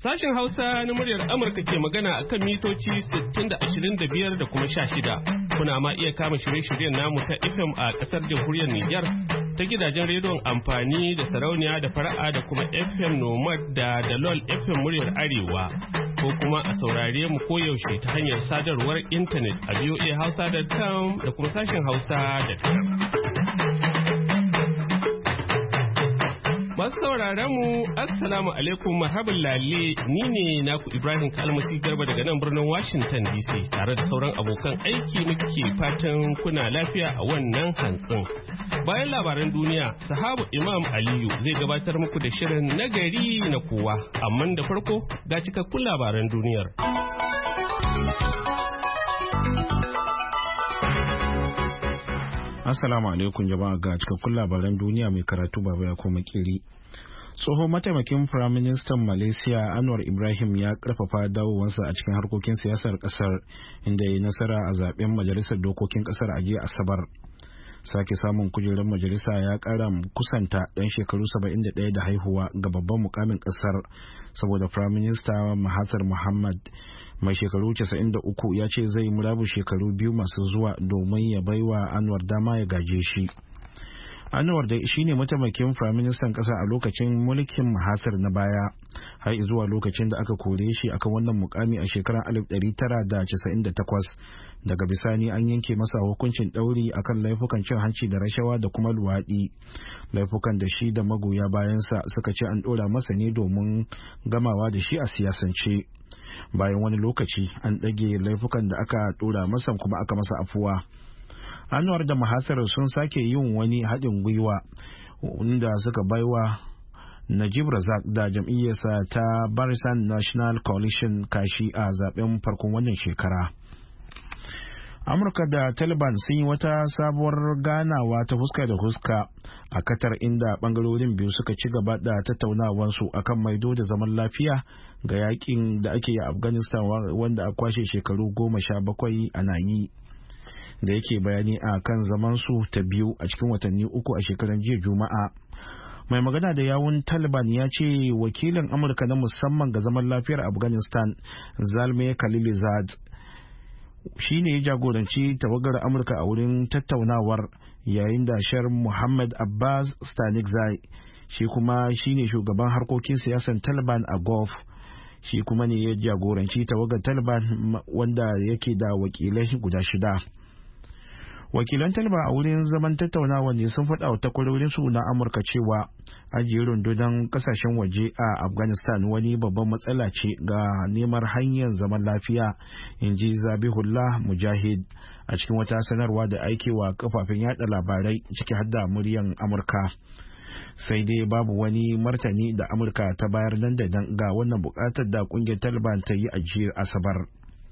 Sashen Hausa na muryar Amurka ke magana a kan mitoci 60 da 25 da kuma 16. Kuna ma iya kama shirye-shiryen namu ta FM a ƙasar jamhuriyar Nijar ta gidajen rediyon amfani da sarauniya da fara'a da kuma FM Nomad da Dalol FM muryar Arewa. Ko kuma a saurare mu koyaushe ta hanyar sadarwar intanet a voahausa.com da kuma sashen hausa.com. Masu sauraron mu assalamu alaikum marhaban lalle, ni ne naku Ibrahim Kalmasi Garba daga nan birnin Washington DC tare da sauran abokan aiki muke fatan kuna lafiya a wannan hantsin. Bayan labaran duniya, sahabu Imam Aliyu zai gabatar muku da shirin nagari na kowa, amma da farko ga cikakkun labaran duniyar. Assalamu alaikum jama'a, ga cikakkun labaran duniya mai karatu baba ya koma kiri. Tsohon mataimakin Firaministan Malaysia Anwar Ibrahim ya karfafa dawowarsa a cikin harkokin siyasar kasar, inda ya yi nasara a zaben majalisar dokokin kasar a jiya Asabar. Sake samun kujerar majalisa ya kara kusanta dan shekaru 71 da haihuwa ga babban mukamin kasar, saboda Firaminista Mahathir Mohamad mai shekaru 93 ya ce zai murabu shekaru biyu masu zuwa domin ya baiwa Anwar dama ya gaje shi. Anwar da shine mataimakin Firaministan kasa a lokacin mulkin Mahathir na baya, har zuwa lokacin da aka kore shi akan wannan mukami a shekarar 1998. Daga bisani an yanke masa hukuncin ɗauri akan laifukan cin hanci da rashawa da kuma luwaɗi, laifukan da shi da magoya bayansa suka ce an ɗora masa ne domin gamawa da shi a siyasance. Bayan wani lokaci an ɗage laifukan da aka ɗora masa kuma aka masa afuwa. Anwar da Mahathir sun sake yin wani haɗin gwiwa inda suka baiwa Najib Razak da jam'iyyarsa ta Barisan National Coalition kashi a zaben farkon wannan shekara. Amurka da Taliban sun yi wata sabuwar ganawa ta fuska da fuska a Qatar, inda bangarorin biyu suka ci gaba da tattaunawansu akan maido da zaman lafiya ga yakin da ake yi a Afghanistan wanda a kwashe shekaru 17 ana yi. Da yake bayani a kan zamansu ta biyu a cikin watanni 3 a shekaran jiya Juma'a, mai magana da yawun Taliban ya ce wakilin Amurka na musamman ga zaman lafiyar Afghanistan Zalmay Khalilzad shi ne ya jagoranci tawagar Amurka a wurin tattaunawar, yayin da Shar Muhammad Abbas Stanikzai shi kuma shi ne shugaban harkokin siyasar Taliban a Gulf, shi kuma ne ya jagoranci tawagar Taliban wanda yake da wakilai guda 6. Wakilan Taliban a wurin zaman tattaunawa ne sun faɗa wa takwarorinsu na Amurka cewa ajiye rundunar kasashen waje a Afghanistan wani babban matsala ce ga neman hanyar zaman lafiya, in ji Zabihullah Mujahid a cikin wata sanarwa da aikewa kafafen yada labarai ciki har da muryan Amurka. Sai dai babu wani martani da Amurka ta bayar nan da nan ga wannan bukatar da kungiyar Taliban ta yi a jiya Asabar.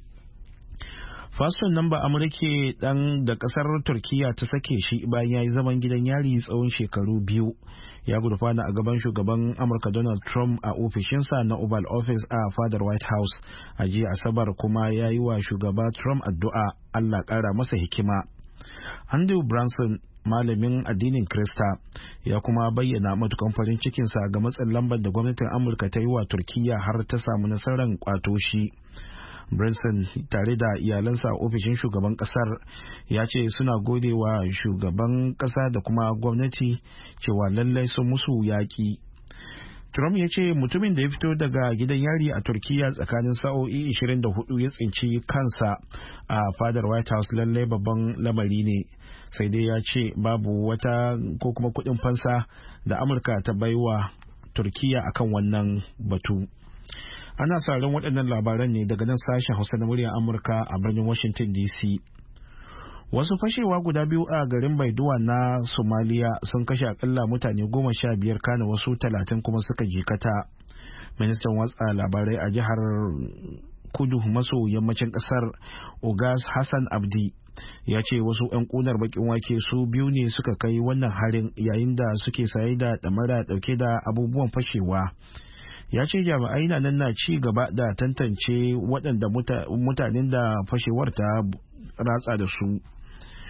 Faston nan ba Amurke dan da kasar Turkiya ta sake shi bayan ya yi zaman gidan yari tsawon shekaru 2, ya gurfana a gaban shugaban Amurka Donald Trump a ofishinsa na Oval Office a fadar White House a jiya Asabar, kuma ya yi wa shugaba Trump addu'a Allah ƙara masa hikima. Andrew Branson, malamin addinin Krista, ya kuma bayyana matukan farin cikinsa ga matsin lambar da gwamnatin Amurka ta yi wa Turkiya har ta samu nasarar kwato shi. Branson tare da iyalansa a ofishin shugaban kasar ya ce suna gode wa shugaban kasa da kuma gwamnati cewa lallai sun musu yaƙi. Trump ya ce mutumin da ya fito daga gidan yari a Turkiya tsakanin sa'o'i 24 ya tsinci kansa a fadar White House lallai babban lamari ne, sai dai ya ce babu wata ko kuma kuɗin fansa da Amurka ta baiwa Turkiya akan wannan batu. Ana sauraron waɗannan labaran ne daga nan sashen Hausa na muryar Amurka a birnin Washington DC. Wasu fashewa guda biyu a garin Baidoa na Somalia sun kashe akalla mutane 15, kana wasu 30 kuma suka jikata. Ministan watsa labarai a jihar kudu maso yammacin kasar Ogas Hassan Abdi ya ce wasu 'yan kunar bakin wake su biyu ne suka kai wannan harin yayin da suke saye da ɗamara ɗauke da abubuwan fashewa. Ya ce jami'ai na nan na ci gaba da tantance waɗanda mutanen da fashewar ta ratsa da su.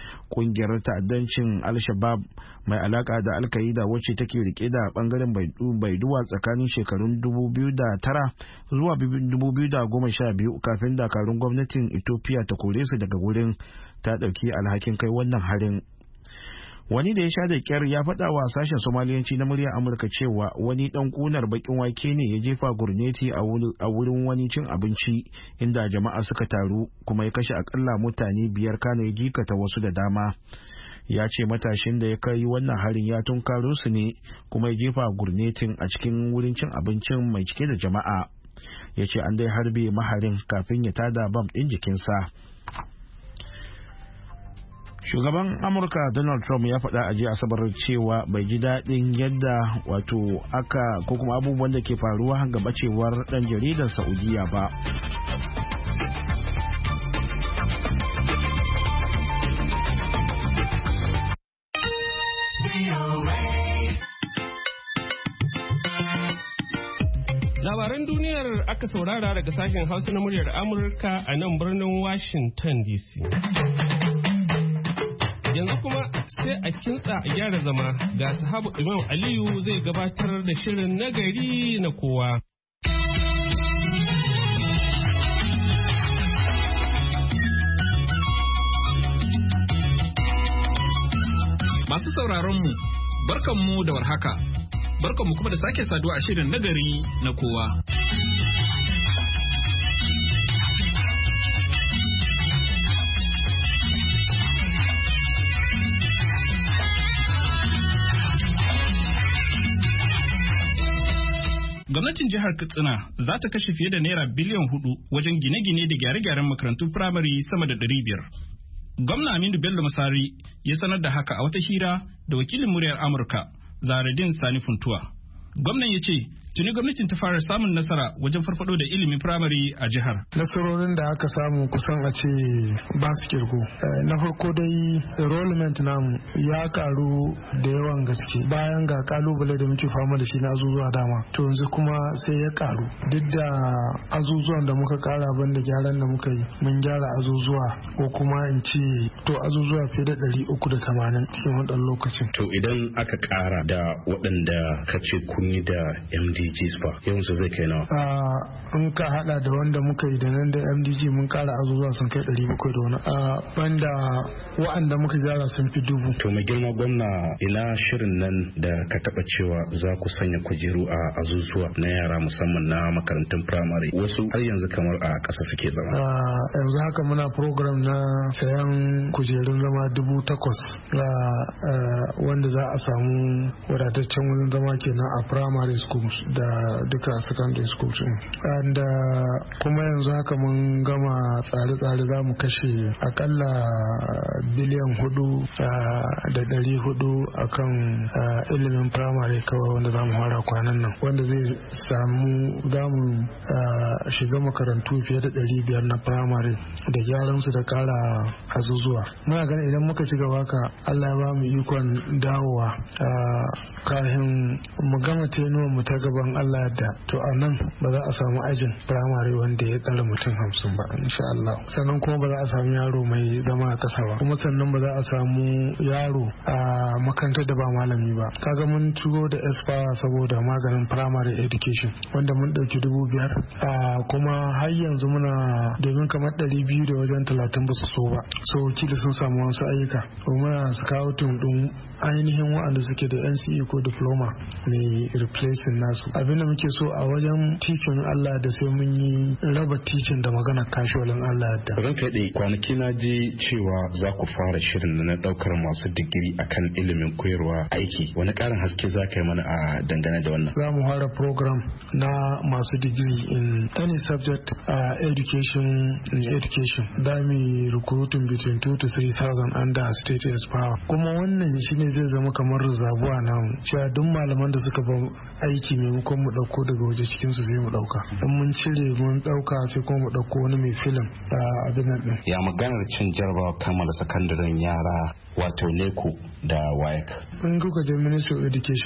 Kungiyar ta'addancin Al-Shabaab mai alaka da Al-Qaeda wacce take rike da bangaren Baiduwa tsakanin shekarun 2009 zuwa 2012 kafin dakarun gwamnatin Ethiopia ta kore su daga wurin, ta dauki alhakin kai wannan harin. Wani da ya sha da kyar ya faɗa wa sashen Somaliyanci na muryar Amurka cewa wani ɗan ƙunar bakin wake ne ya jefa gurneti a wurin wani cin abinci inda jama'a suka taru, kuma ya kashe akalla mutane 5 kana ya jikata wasu da dama. Ya ce matashin da ya kai wannan harin ya tunkaro su ne kuma ya jefa gurnetin a cikin wurin cin abincin mai cike da jama'a. Ya ce an dai harbe maharin kafin ya tada bam ɗin jikinsa. Shugaban Amurka Donald Trump ya faɗa a jiya Asabar cewa bai ji daɗin yadda aka ko kuma abubuwan da ke faruwa ga bacewar ɗan jaridar Saudiya ba. Labaran duniyar aka saurara daga sashen Hausa na muryar Amurka a nan birnin Washington DC. Yanzu kuma sai a kintsa a gyara zama ga sahabu Imam Aliyu zai gabatar da shirin nagari na kowa. Masu sauraronmu, barkanmu da warhaka, barkanmu kuma da sake saduwa a shirin nagari na kowa. Gwamnatin jihar Katsina za ta kashe fiye da naira biliyan 4 wajen gine-gine da gyare-gyaren makarantun firamare sama da 500. Gwamna Aminu Bello Masari ya sanar da haka a wata hira da wakilin muryar Amurka, Zaradin Sani Funtuwa. Gwamnan ya ce, tuni gwamnatin ta fara samun nasara wajen farfado da ilimin firamare a jihar. Nasarorin da aka samu kusan a ce ba su kirgo. Na farko dai enrollment namu ya karu da yawan gaske bayan ga kalubale da muke fama da shi na azuzuwa dama. To yanzu kuma sai ya karu. Duk da azuzuwan da muka kara banda gyaran da muka yi, mun gyara azuzuwa ko kuma in ce to azuzuwa fiye da 380 cikin wannan lokacin. To idan aka kara da waɗanda ka ce kun yi da MDGs ba, yawansu zai kai nawa? In ka hada da wanda muka yi da nan da MDG mun kara azuzuwa sun kai 700 da wani. Banda wa'anda muka gyara sun fi 1000. To mai girma gwamna, ina shirin nan da ka taba cewa za ku sanya kujeru a azuzuwa na yara musamman na makarantun firamare, wasu har yanzu kamar a ƙasa suke zama. Yanzu haka muna program na sayan kujerun zama 8,000 wanda za a samu wadataccen wurin zama kenan a primary schools da duka secondary schools. And kuma yanzu haka mun gama tsare-tsare za mu kashe akalla biliyan 4,400 akan ilimin primary kawai wanda za mu fara kwanan nan, wanda zai samu za mu shiga makarantu fiye da 500 na primary da gyaran su da kara azuzuwa. Muna ganin idan muka ci gaba ka Allah ya ba mu ikon dawowa kafin mu gama tenuwar mu ta gaban Allah yadda, to a nan ba za a samu ajin firamare wanda ya tsara mutum 50 ba insha Allah. Sannan kuma ba za a samu yaro mai zama a ƙasa ba, kuma sannan ba za a samu yaro a makarantar da ba malami ba. Kaga mun turo da espower saboda maganin primary education wanda mun ɗauki 5,000 kuma har yanzu muna domin kamar 200 da wajen 30 ba su so ba, so kila sun samu wasu ayyuka. Muna scouting din ainihin waɗanda suke da NCE ko diploma ne replacing nasu. Abinda muke so a wajen teaching Allah da sai mun yi raba teaching da magana casualin Allah da. Ran kaɗai kwanaki na ji cewa za ku fara shirin na ɗaukar masu digiri akan ilimin koyarwa aiki. Wani ƙarin haske za ka yi mana a dangane da wannan? Za mu fara program na masu digiri in any subject education. Da mu recruiting between 2,000 to 3,000 under state power. Kuma wannan shine zai zama kamar zabuwa namu. Cewa duk malaman da suka ba aiki maimakon mu dauko daga waje cikin su zai mu dauka. In mun cire mun dauka sai kuma mu dauko wani mai film abin nan din. Ya maganar cin jarabawa kammala sakandaren yara wato NECO da WAEC. In kuka je Ministry of Education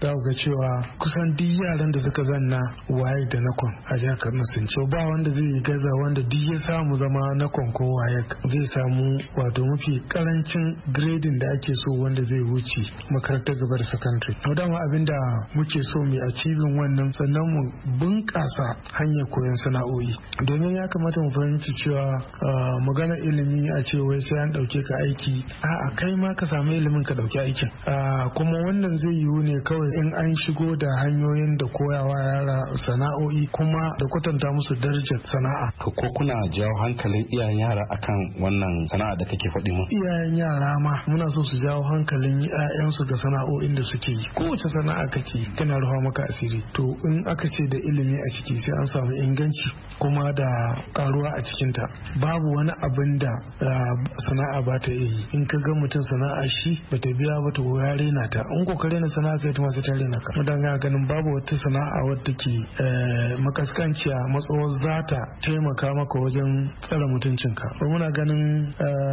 za ku ga cewa kusan duk yaran da suka zanna waye da nakon a jihar Kaduna sun ce ba wanda zai yi gaza wanda duk ya samu zama nakon ko waye zai samu wato mafi karancin grading da ake so wanda zai wuce makarantar gaba da secondary. To dama abinda muke so mu achieving wannan sannan mu bunƙasa hanyar koyon sana'o'i domin ya kamata mu fahimci cewa magana ilimi a ce wai sai an dauke ka aiki a'a kai ma ka samu ilimin ka dauki aikin kuma wannan zai yiwu ne kawai in an shigo da hanyoyin da koyawa yara sana'o'i kuma da kwatanta musu darajar sana'a. Ko kuna jawo hankalin iyayen yara akan wannan sana'a da kake faɗi mu? Iyayen yara ma muna so su jawo hankalin 'ya'yansu ga sana'o'in da suke yi. Kowace sana'a kake tana ruwa maka asiri. To in aka ce da ilimi a ciki sai an samu inganci kuma da karuwa a cikinta. Babu wani abin da sana'a ba ta yi. In ka ga mutum sana'a shi ba ta biya ba to ya rena ta. In kokare na sana'a kai ta masu ta rena ka. Mudan ga ganin babu wata sana'a wadda ke makaskanciya matsawar za ta taimaka maka wajen tsare mutuncinka. Muna ganin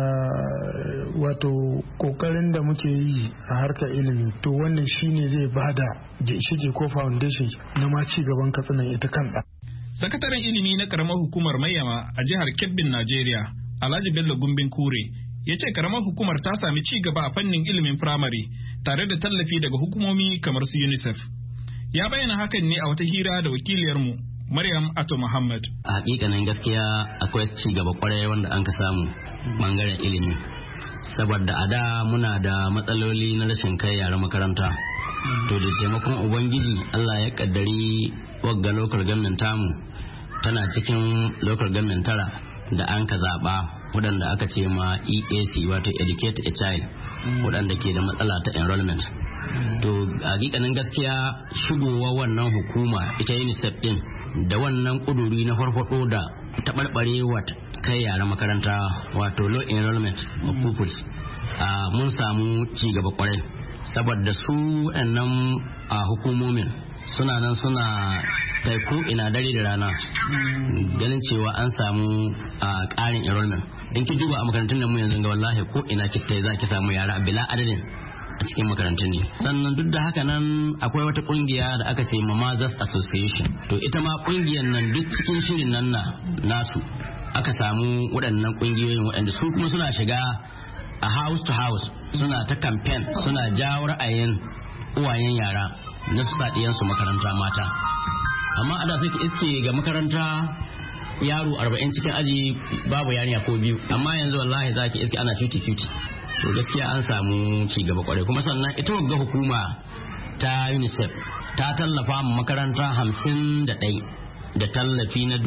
wato kokarin da muke yi a harkar ilimi to wannan shine zai bada shige ko foundation na ma ci gaban katsinan ita kanta. Sakataren ilimi na karamar hukumar Mayyama a jihar Kebbin, Najeriya, Alhaji Bello Gumbin Kure, ya ce karamar hukumar ta sami ci gaba a fannin ilimin firamare tare da tallafi daga hukumomi kamar su UNICEF. Ya bayyana hakan ne a wata hira da wakiliyarmu Maryam Ato Muhammad. A hakikanin gaskiya akwai ci gaba kwarai wanda an ka samu bangaren ilimi. Saboda a da muna da matsaloli na rashin kai yara makaranta. To da taimakon Ubangiji Allah ya kaddari wagga local government tamu tana cikin local government tara da an ka zaɓa waɗanda aka ce ma EAC wato Educate a Child waɗanda ke da matsala ta enrollment. To a hakikanin gaskiya shigowa wannan hukuma ita UNICEF din da wannan kuduri na farfado da taɓarɓarewa kai yara makaranta wato low enrollment of pupils mun samu ci gaba kwarai saboda su waɗannan hukumomin suna nan suna kai ko ina dare da rana ganin cewa an samu ƙarin enrollment. In ki duba a makarantun nan mu yanzu ga wallahi ko ina kitai za ki samu yara bila adadin a cikin makarantun ne. Sannan duk da haka nan akwai wata kungiya da aka ce Mamazas Association. To ita ma kungiyar nan duk cikin shirin nan nasu aka samu waɗannan kungiyoyin waɗanda su kuma suna shiga a house to house suna ta campaign suna jawo ra'ayin uwayen yara na su su makaranta mata. Amma a da sai ki iske ga makaranta yaro 40 cikin aji babu yarinya ko biyu, amma yanzu wallahi zaki iske ana 50-50. To gaskiya an samu ci gaba kwarai kuma sannan ita wagga hukuma ta UNICEF ta tallafa mu makaranta 51 da tallafi na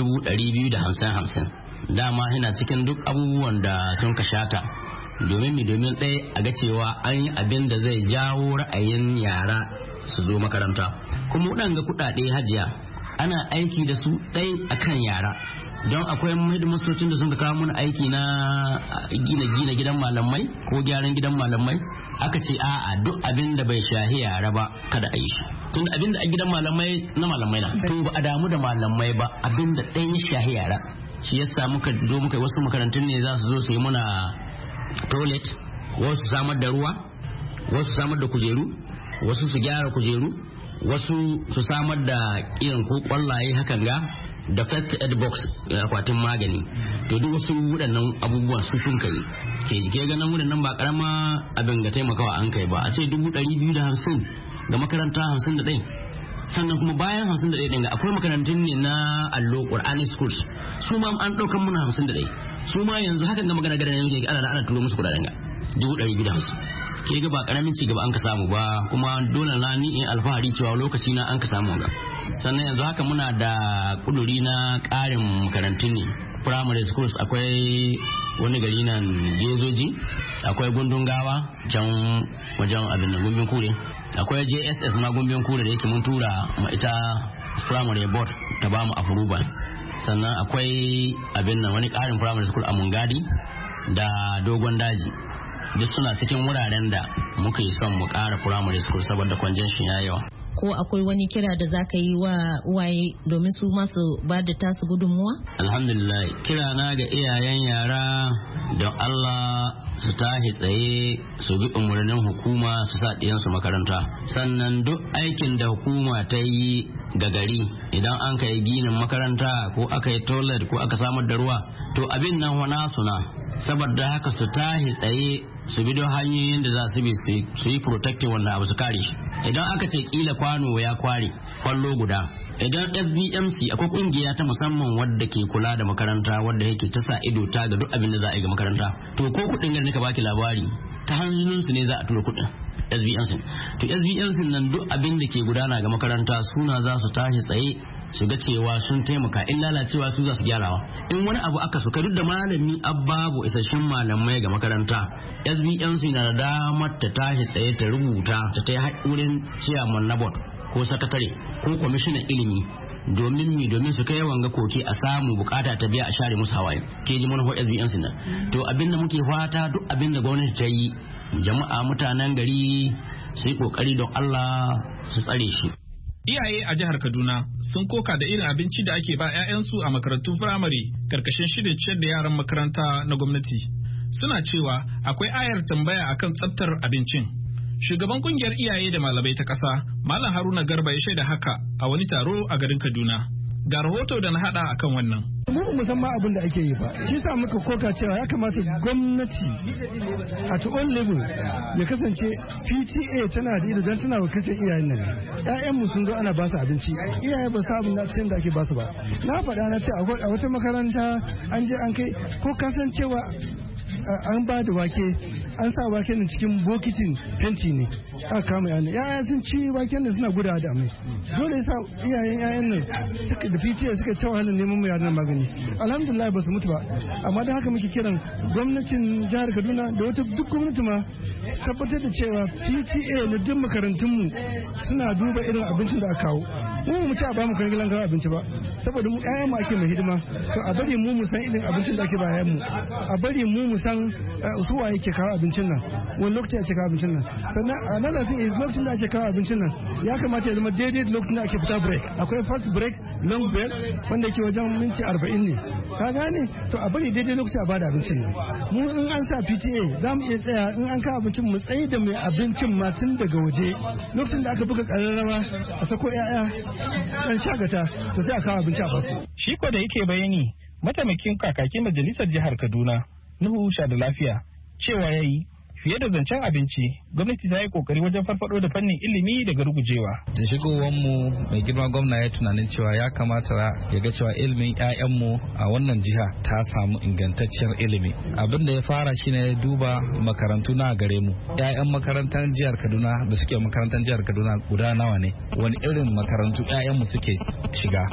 250. Dama yana cikin duk abubuwan da sun ka shata domin ɗaya a ga cewa an yi abin da zai jawo ra'ayin yara su zo makaranta. Kuma waɗanga kuɗaɗe hajiya ana aiki da su ɗaya akan yara don akwai mahimmancin da sun ka kawo mana aiki na gina gidan malamai ko gyaran gidan malamai. Aka ce a'a duk abin da bai shahi yara ba kada a yi shi tun abin da a gidan malamai na malamai na to ba a damu da malamai ba abin da ɗaya shahi yara shi yasa muka zo muka wasu makarantun ne za su zo su yi mana toilet, wasu samar da ruwa, wasu samar da kujeru, wasu su gyara kujeru, wasu su samar da irin ko kwallaye hakan ga da first aid box akwatin magani. To duk wasu waɗannan abubuwan su sun kai ke ganin waɗannan ba karama abin ga taimakawa an kai ba a ce 250 ga makaranta 51. Sannan kuma bayan 51 ɗin akwai makarantun ne na allo Qur'ani schools su ma an ɗaukan muna 51 su ma yanzu hakan ga magana gadan yanzu ana turo musu kuɗaɗen ga 250. Ke ga ba karamin ci gaba an ka samu ba kuma dole na ni in alfahari cewa lokaci na an ka samu ga. Sannan yanzu haka muna da kuduri na ƙarin makarantun ne primary schools akwai wani gari nan Gezoji, akwai Gundun Gawa can wajen abin da Gumbin Kure, akwai JSS ma Gumbin Kure da yake mun tura ma ita primary board ta ba mu afuruba. Sannan akwai abin nan wani ƙarin primary school a Mungadi da Dogon Daji. Duk suna cikin wuraren da muka yi son mu ƙara primary school saboda congestion ya yawa. ko akwai wani kira da zaka yi wa uwaye domin su masu ba da tasu gudunmuwa? Alhamdulillah, kira na ga iyayen yara don Allah su tashi tsaye su bi umarnin hukuma su sa ɗiyansu makaranta. Sannan duk aikin da hukuma ta yi ga gari, idan an kai ginin makaranta ko aka yi toilet ko aka samar da ruwa, to abin nan wana suna, saboda haka su tashi tsaye su bi don hanyoyin da za su bi su yi protective wannan abu su kare shi. Idan aka ce kila kwano ya kware kwallo guda, idan FBMC akwai kungiya ta musamman wadda ke kula da makaranta wadda yake ta sa ido ta ga duk abin da za a yi ga makaranta, to ko kudin gari ka baki labari ta hannunsu ne za a tura kudin SBMC. To SBMC nan duk abin da ke gudana ga makaranta suna za su tashi tsaye su ga cewa sun taimaka, in lalacewa su za su gyarawa. In wani abu aka suka duk da malami babu isasshen malamai ga makaranta, SBMC na da damar ta tashi tsaye ta rubuta ta ta wurin chairman na board ko sakatare ko kwamishinan ilimi domin su kai yawan ga koke a samu bukata ta biya a share musu hawaye. Ke ji manufar SBMC nan. To abinda muke fata duk abinda gwamnati ta yi, jama'a mutanen gari su yi kokari don Allah su tsare shi. Iyaye a jihar Kaduna sun koka da irin abinci da ake ba 'ya'yansu a makarantun firamare karkashin shirin ciyar da yaran makaranta na gwamnati. Suna cewa akwai ayar tambaya akan tsaftar abincin. Shugaban kungiyar iyaye da malamai ta ƙasa, Malam Haruna Garba ya shaida haka a wani taro a garin Kaduna. Ga rahoto da na hada akan wannan. Mu musamman abin da ake yi ba, shi sa muka koka cewa ya kamata gwamnati at all level ya kasance PTA tana da ido don tana wakilcin iyayen nan. Ƴaƴan mu sun zo ana ba su abinci, iyaye ba su abin da ake ba su ba. Na faɗa na ce a wata makaranta an je an kai ko kasancewa an ba da wake, an sa waken nan cikin bokitin fenti ne aka kama yana yaya sun ci waken nan suna gudawa da amai. Dole yasa iyayen yayan nan suka da PTA suka ta wahalar neman mu yaran magani. Alhamdulillah ba su mutu ba, amma da haka muke kiran gwamnatin jihar Kaduna da wata duk gwamnati ma tabbatar da cewa PTA na duk makarantun mu suna duba irin abincin da aka kawo. Mu ci a ba mu kwangilan kawo abinci ba, saboda mu ƴaƴan mu ake mai hidima, to a bari mu san irin abincin da ake ba ƴaƴan mu, a bari mu san su waye ke kawo abincin nan, wani lokaci ake kawo abincin nan. Sannan a nan da lokacin da ake kawo abincin nan ya kamata ya zama daidai lokacin da ake fita break. Akwai first break, long break wanda ke wajen minti 40 ne, ka gane. To a bari daidai lokaci a bada abincin nan. Mu in an sa PTA za mu iya tsaya in an kawo abincin mu tsaye da mai abincin ma tun daga waje, lokacin da aka buga ƙararrawa a sako ƴaƴa ɗan shagata to sai a kawo abinci a basu. Shi ko da yake bayani mataimakin kakakin majalisar jihar Kaduna Nuhu Shada Lafiya cewa yayi fiye da zancen abinci, gwamnati ta yi kokari wajen farfado da fannin ilimi daga rugujewa. Da shigowar mu mai girma gwamna ya tunanin cewa ya kamata ya ga cewa ilimin 'ya'yanmu a wannan jiha ta samu ingantacciyar ilimi. Abin da ya fara shine duba makarantu na gare mu. 'Ya'yan makarantar jihar Kaduna da suke makarantar jihar Kaduna guda nawa ne? Wani irin makarantu 'ya'yanmu suke shiga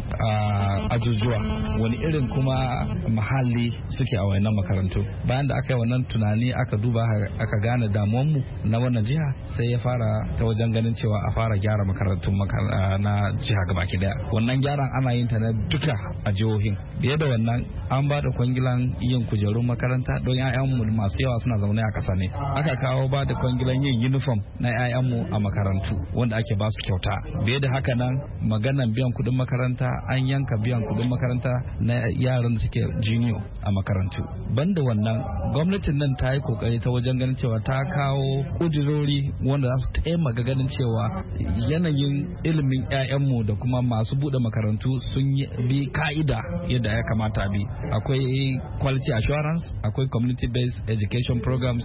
a ajujuwa? Wani irin kuma muhalli suke a wannan makarantu? Bayan da aka yi wannan tunani aka duba aka gane damuwanmu na wannan jiha, sai ya fara ta wajen ganin cewa a fara gyara makarantun na jiha gabaki daya. Wannan gyaran ana yin ta na duka a jihohin. Biye da wannan an ba da kwangilan yin kujerun makaranta don 'ya'yanmu masu yawa suna zaune a ƙasa ne. Aka kawo ba da kwangilan yin uniform na 'ya'yanmu a makarantu wanda ake ba su kyauta. Biye da haka nan maganan biyan kuɗin makaranta, an yanka biyan kuɗin makaranta na yaran da suke junior a makarantu. Banda wannan gwamnatin nan ta yi kokari ta wajen ganin cewa ta kawo ƙudurori wanda za su taimaka ganin cewa yanayin ilimin 'ya'yanmu da kuma masu buɗe makarantu sun bi ka'ida yadda ya kamata bi. Akwai quality assurance, akwai community based education programs,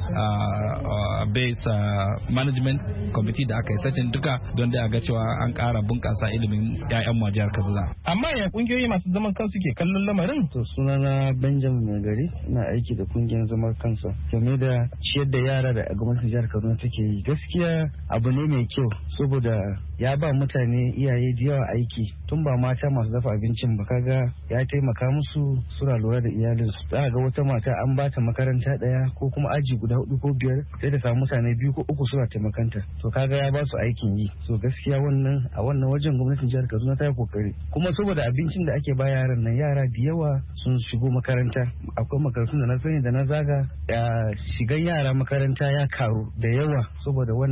based management committee da aka yi satin duka don da ga cewa an ƙara bunƙasa ilimin 'ya'yanmu a jihar Kaduna. Amma ya kungiyoyi masu zaman kansu ke kallon lamarin? To sunana Benjamin Magari, ina aiki da kungiyar zaman kansa game da ciyar da yara da gwamnatin jihar Kaduna take yi. Gaskiya abu ne mai kyau saboda ya ba mutane iyaye da yawa aiki, tun ba mata masu dafa abincin ba, kaga ya taimaka musu suna lura da iyalinsu. Za ga wata mata an ba ta makaranta daya ko kuma aji guda 4 ko 5 sai da samu mutane 2 ko 3 suna taimakanta, to kaga ya ba su aikin yi. So gaskiya wannan a wannan wajen gwamnatin jihar Kaduna ta yi kokari, kuma saboda abincin da ake ba yaran nan, yara da yawa sun shigo makaranta. Akwai makarantun da na sani da na zaga, shigan yara makaranta ya karu da yawa saboda wannan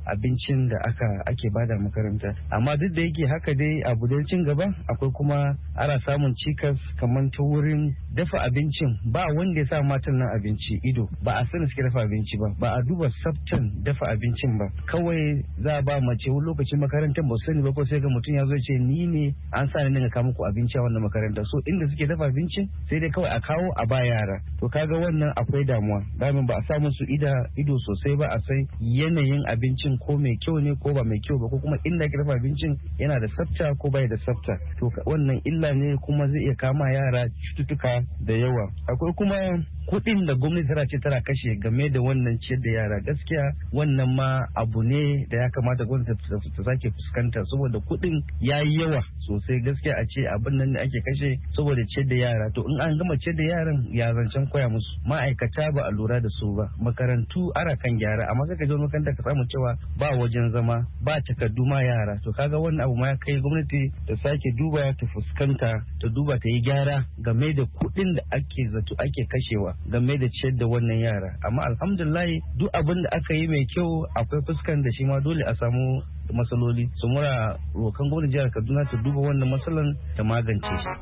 abincin da ake bada makaranta. Amma duk da yake haka dai abu da cin gaba, akwai kuma ana samun cikas kamar ta wurin dafa abincin. Ba wanda ya sa matan nan abinci ido, ba a sani suke dafa abinci ba a duba tsaftan dafa abincin ba. Kawai za a ba mace wani lokacin makarantar ba su sani ba, ko sai ga mutum ya zo ce ni ne an sa ni kawo muku abinci a wannan makaranta. So inda suke dafa abincin sai dai kawai a kawo a ba yara. To kaga wannan akwai damuwa, damin ba a sa musu ido sosai ba a san yanayin abincin ko mai kyau ne ko ba mai kyau ba, ko kuma inda ake dafa abincin yana da tsafta ko bai da tsafta. To wannan illa ne kuma zai iya kama yara cututtuka da yawa. Akwai kuma kuɗin da gwamnati tana kashe game da wannan ciyar da yara. Gaskiya wannan ma abu ne da ya kamata gwamnati ta sake fuskanta, saboda kuɗin ya yi yawa sosai. Gaskiya a ce abin nan da ake kashe saboda ciyar da yara. To in an gama ciyar da yaran, ya zancen koya musu. Ma'aikata ba a lura da su ba, makarantu ana kan gyara, amma kaka je makaranta ka samu cewa ba wajen zama, ba takardu ma yara. To kaga wannan abu ma ya kai gwamnati ta sake duba, ta fuskanta, ta duba, ta yi gyara game da kuɗin da ake zato ake kashewa game da ciyar da wannan yara. Amma alhamdulillah duk abin da aka yi mai kyau, akwai fuskan da shi ma dole a samu matsaloli. Su mura rokan gwamnatin jihar Kaduna ta duba wannan matsalan ta magance shi.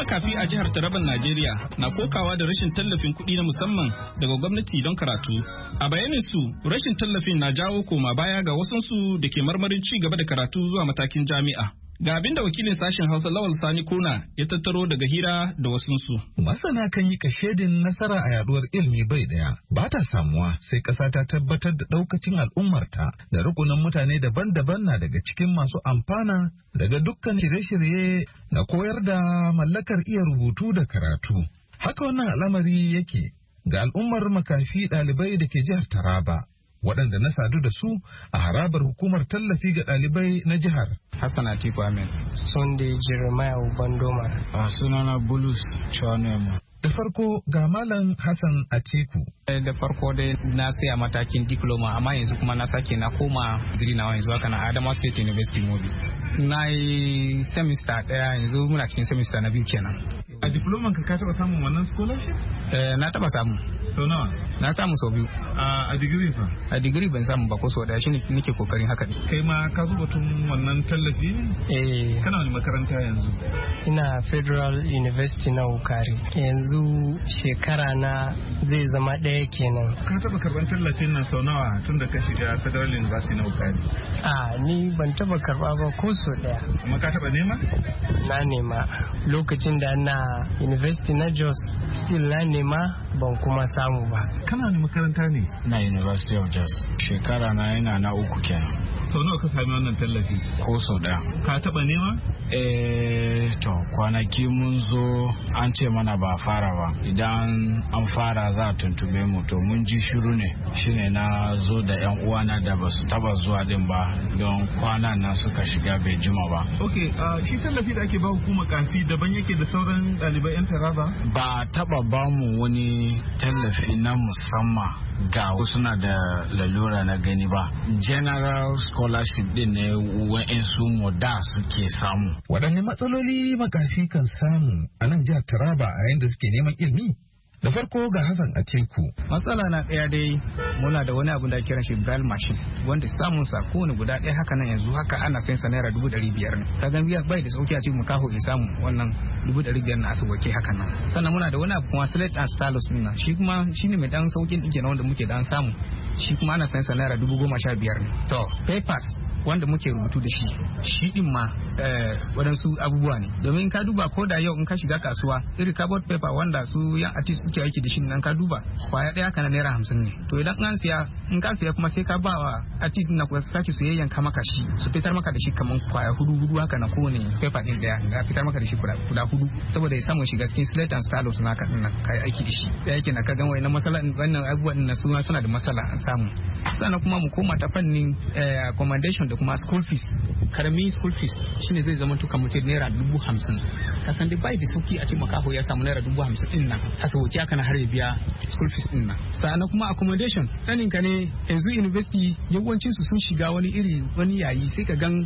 makafi a jihar Taraban Najeriya na kokawa da rashin tallafin kuɗi na musamman daga gwamnati don karatu. A bayanin su, rashin tallafin na jawo koma baya ga wasunsu da ke marmarin ci gaba da karatu zuwa matakin jami'a. Ga abin da wakilin sashen Hausa Lawal Sani Kona ya tattaro daga hira da wasunsu. Masana kan yi kashedin nasara a yaduwar ilimi bai daya. Ba ta samuwa sai ƙasa ta tabbatar da ɗaukacin al'ummarta da rukunin mutane daban-daban na daga cikin masu amfana daga dukkan shirye-shirye na koyar da mallakar iya rubutu da karatu. Haka wannan al'amari yake ga al'ummar makafi ɗalibai da ke jihar Taraba, waɗanda na sadu da su a harabar hukumar tallafi ga ɗalibai na jihar. Hassan Atiku Ahmed. Sunday Jeremiah Ubandoma. A sunana Bulus Chonemo. Da farko ga Malam Hassan Atiku. Da farko dai na tsaya matakin diploma amma yanzu kuma na sake na koma digiri na yanzu haka na Adamawa State University Mobi. Na yi semester ɗaya yanzu muna cikin semester na biyu kenan. A diploman ka taɓa samun wannan scholarship? Na taɓa samu. Sau nawa? Na samu sau biyu. A digiri fa? A digiri ban samu ba ko sau ɗaya, shi ne nake kokarin haka. Kai ma ka zuba tun wannan tallafi ne? Kana wani makaranta yanzu? Ina Federal University na Wukari. Yanzu shekara na zai zama ɗaya kenan. Ka taɓa karɓar tallafin nan sau nawa tun da ka shiga Federal University na Wukari? Ni ban taɓa karɓa ba ko sau ɗaya. Amma ka taɓa nema? Na nema. Lokacin da na University na Jos still na nema ban kuma samu ba. Kana wani makaranta ne? Na University of Jos. Shekara na yana na 3 kenan. Sau nawa ka sami wannan tallafi? Ko sau ɗaya. Ka taɓa nema? To kwanaki mun zo an ce mana ba fara ba. Idan an fara za a tuntube mu to mun ji shiru ne. Shine na zo da yan uwana da ba su taba zuwa din ba don kwana na suka shiga bai jima ba. Okay, shi tallafi da ake ba hukumar kafi daban yake da sauran ɗalibai 'yan Taraba? Ba taba ba mu wani tallafi na musamman ga wasu na da lalura na gani ba. General scholarship din ne wa'insu mu da suke samu. Waɗanne matsaloli makafi kan samu a nan jihar Taraba a yayin da suke neman ilimi? Da farko ga Hassan Atiku. Matsala na ɗaya dai muna da wani abu da kiran shi braille machine wanda samun sa kowane guda ɗaya haka nan yanzu haka ana sayan sa naira 500 ne. Ka ga biya bai da sauki a cikin makaho in samu wannan 500 na asibiti haka nan. Sannan muna da wani abu kuma slate and stylus din nan. Shi kuma shine mai dan saukin din kenan wanda muke dan samu. Shi kuma ana sayan sa naira 15,000 ne. To papers wanda muke rubutu da shi din ma waɗansu abubuwa ne. Domin ka duba ko da yau in ka shiga kasuwa irin cardboard paper wanda su yan artist suke aiki da shi nan ka duba kwaya ɗaya kana naira 50 ne. To idan an siya in ka siya kuma sai ka ba wa artist na kuwa sake su yayyanka maka shi su fitar maka da shi kaman kwaya hudu haka na kowane paper din daya ga fitar maka da shi guda hudu saboda ya samu shiga cikin slate and stylus naka din nan kai aiki da shi. Da yake na ka ga wayannan masala wannan abubuwan din suna da masala an samu. Sannan kuma mu koma ta fannin accommodation da kuma school fees. Karami school fees shine zai zama tuka mutum naira 50,000. Kasan dai bai da sauki a ce makaho ya samu naira 50,000 din nan. Asawaki aka na har ya biya school fees din nan. Sannan kuma accommodation sanin ka ne yanzu university yawancin su sun shiga wani yayi sai ka gan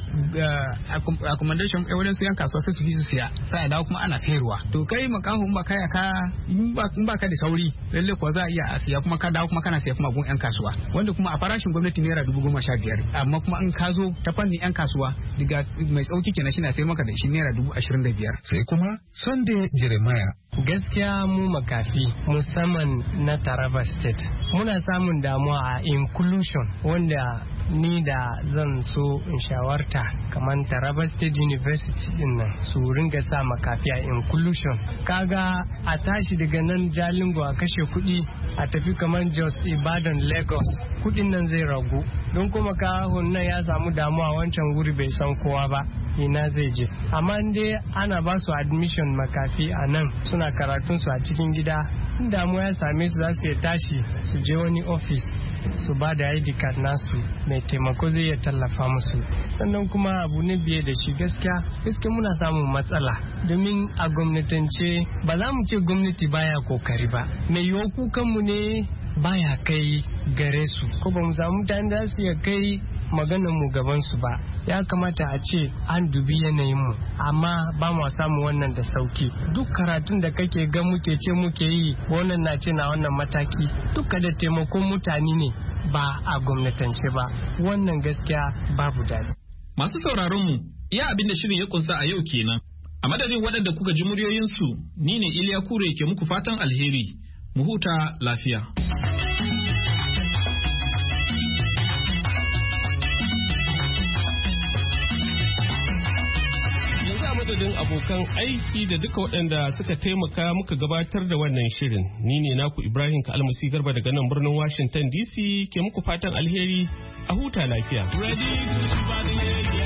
accommodation wajen su yan kasuwa sai su fi su siya sai a dawo kuma ana sayarwa. To kai makaho in ba kaya ka in ba ka da sauri lalle ko za a iya a siya kuma ka dawo kuma kana siya kuma gun yan kasuwa wanda kuma a farashin gwamnati naira 15,000 amma kuma in ka zo ta fannin yan kasuwa daga mai sauki kenan shi na sai maka da shi naira 25,000. Sai kuma Sunday Jeremiah. Gaskiya mu makafi musamman na Taraba State muna samun damuwa a inclusion wanda ni da zan so in shawarta kamar Taraba State University din nan su ringa sa makafi a inclusion. Kaga a tashi daga nan Jalingo a kashe kuɗi a tafi kamar Jos, Ibadan, Lagos kuɗin nan zai ragu don kuma ka nan ya samu damuwa wancan wuri bai san kowa ba ina zai je. Amma dai ana ba su admission makafi a nan suna karatun su a cikin gida in damuwa ya same su za su iya tashi su je wani office su ba da ID card nasu mai taimako zai iya tallafa musu. Sannan kuma abu ne biye da shi gaskiya muna samun matsala domin a gwamnatance ba za mu ce gwamnati baya kokari ba mai yiwu kukanmu ne baya kai gare su ko ba mu samu mutane da su ya kai maganar mu gaban su ba. Ya kamata a ce an dubi yanayin mu amma ba mu samu wannan da sauki. Duk karatun da kake ga muke yi wannan na ce na wannan mataki duka da taimakon mutane ne ba a gwamnatance ba. Wannan gaskiya babu daɗi. Masu sauraron mu iya abin da shirin ya kunsa a yau kenan. A madadin waɗanda kuka ji muryoyinsu, ni ne Iliya Kure ke muku fatan alheri. Mu huta lafiya. Madadin abokan aiki da duka waɗanda suka taimaka muka gabatar da wannan shirin, ni ne naku Ibrahim Kalmasi Garba daga nan birnin Washington DC ke muku fatan alheri, a huta lafiya.